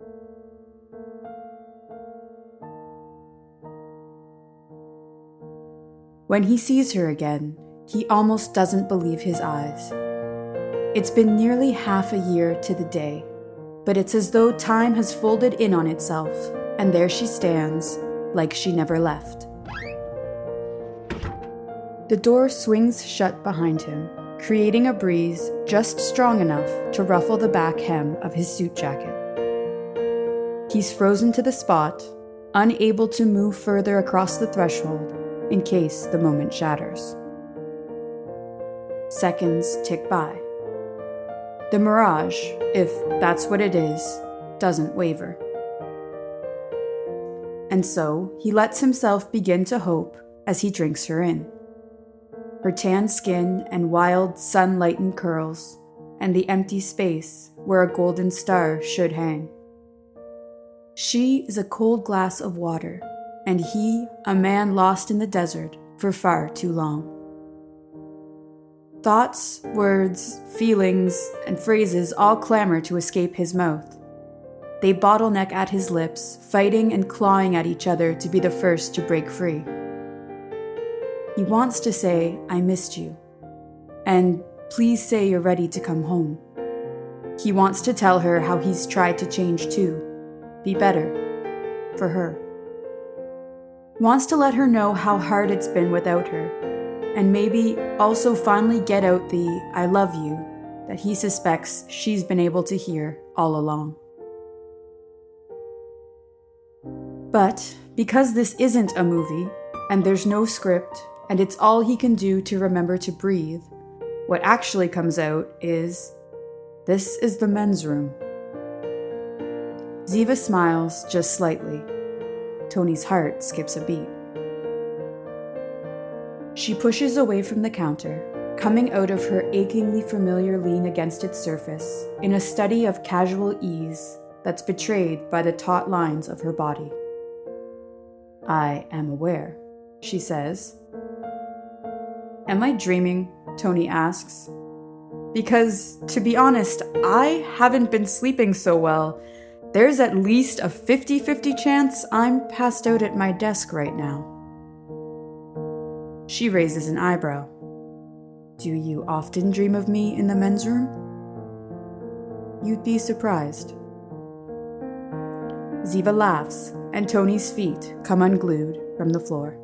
When he sees her again, he almost doesn't believe his eyes. It's been nearly half a year to the day, but it's as though time has folded in on itself, and there she stands, like she never left. The door swings shut behind him, creating a breeze just strong enough to ruffle the back hem of his suit jacket. He's frozen to the spot, unable to move further across the threshold in case the moment shatters. Seconds tick by. The mirage, if that's what it is, doesn't waver. And so he lets himself begin to hope as he drinks her in. Her tan skin and wild sun-lightened curls, and the empty space where a golden star should hang. She is a cold glass of water, and he a man lost in the desert for far too long. Thoughts, words, feelings, and phrases all clamor to escape his mouth. They bottleneck at his lips, fighting and clawing at each other to be the first to break free. He wants to say, "I missed you," and "Please say you're ready to come home." He wants to tell her how he's tried to change too, be better, for her. He wants to let her know how hard it's been without her, and maybe also finally get out the "I love you" that he suspects she's been able to hear all along. But because this isn't a movie, and there's no script, and it's all he can do to remember to breathe, what actually comes out is, "This is the men's room." Ziva smiles just slightly. Tony's heart skips a beat. She pushes away from the counter, coming out of her achingly familiar lean against its surface in a study of casual ease that's betrayed by the taut lines of her body. "I am aware," she says. "Am I dreaming?" Tony asks. "Because, to be honest, I haven't been sleeping so well. There's at least a 50-50 chance I'm passed out at my desk right now." She raises an eyebrow. "Do you often dream of me in the men's room?" "You'd be surprised." Ziva laughs, and Tony's feet come unglued from the floor.